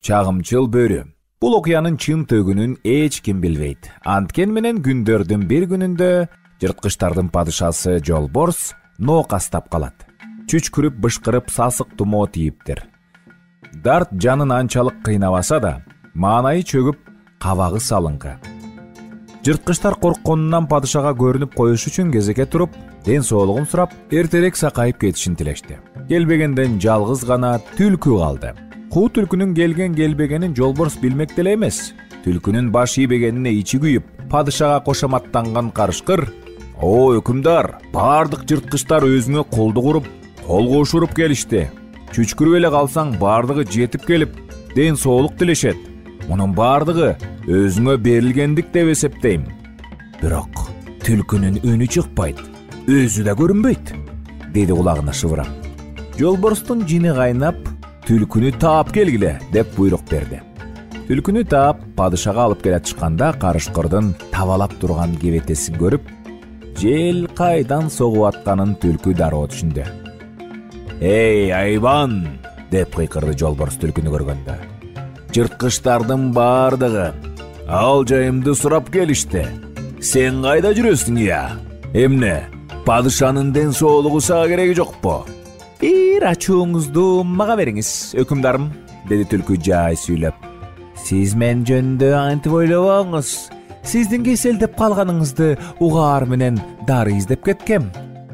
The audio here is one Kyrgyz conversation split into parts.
чагымчыл бөрү. Бул окуянын чын төгүнүн эч ким билбейт. Анткен менен күндөрдүн бир күнүндө жырткычтардын падышасы Жолборс ноокастап калат. Чүчкүрүп бышкырып сасык тумоо тийиптир. Дарт жанын анчалык кыйнабаса да, маанайы чөгүп кабагы салыңкы. Жырткычтар коркконунан падышага көрүнүп коюш үчүн кезекке туруп, ден соолугун сурап, эртерээк сакайып кетишин тилешти. Келбегенден жалгыз гана түлкү калды. Куу түлкүнүн келген-келбегенин Жолборс билмек деле эмес. Түлкүнүн баш ийбегенине ичи күйүп, падышага кошоматтанган карышкыр: "О, өкүмдар, бардык жырткычтар өзүңө кулдук уруп, кол кошуруп келишти. Чүчкүрүп эле калсаң бардыгы жетип келип, ден соолук тилешет. Мунун бардыгы өзүңө берилгендик деп эсептейм." Бирок түлкүнүн үнү чыкпайт, өзү да көрүнбөйт, деди кулагына шыбырап. Жолборстун жини кайнап, түлкүнү таап келгиле деп буйрук берди. Түлкүнү таап падышага алып келатышканда карышкырдын табалап турган кебетесин көрүп, жел кайдан согуп атканын түлкү дароо түшүндү. "Эй, айбан!" деп кыйкырды Жолборс түлкүнү көргөндө. "Жырткычтардын бардыгы ал жайымды сурап келишти. Сен кайда жүрөсүң я? Эмне, падышанын ден соолугу сага кереги жокпу?" "Бир ачууңузду мага бериңиз, өкүмдарым", деди түлкү жай сүйлөп. "Сиз мен жөнүндө антип ойлобоңуз. Сиздин кеселдеп калганыңызды угаар менен дары издеп кеткем."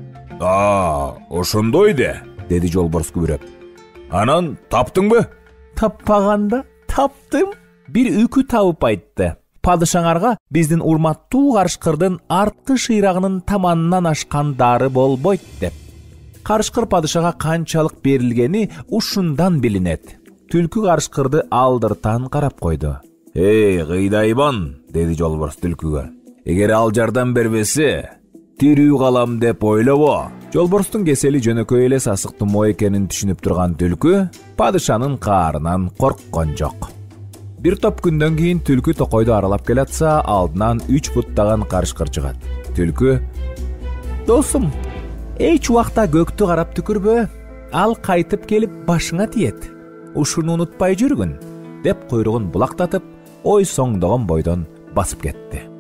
Ошондой де", деди Жолборс күбүрөп. "Анан таптыңбы?" "Таппаганда таптым. Бир үкү табып айтты. Падышаңарга биздин урматтуу карышкырдын арткы шыйрагынын таманынан ашкан дары болбойт" деп. Карышкыр падышага канчалык берилгени ушундан билинет. Түлкү карышкырды алдыртан карап койду. "Эй, кыйдайбан", деди Жолборс түлкүгө. "Эгер ал жардам бербесе, тирүү калам деп ойлобо." Жолборстун кесели жөнөкөй эле сасык тумоо экенин түшүнүп турган түлкү падышанын каарынан корккон жок. Бир топ күндөн кийин түлкү токойду аралап келатса, алдынан 3 футтаган карышкыр чыгат. Түлкү: "Досум, эч убакта көктү карап түкүрбө. Ал кайтып келип башыңа тиет. Ушуну унутпай жүргүн", деп куйругун булактатып, ой соңдогон бойдон басып кетти.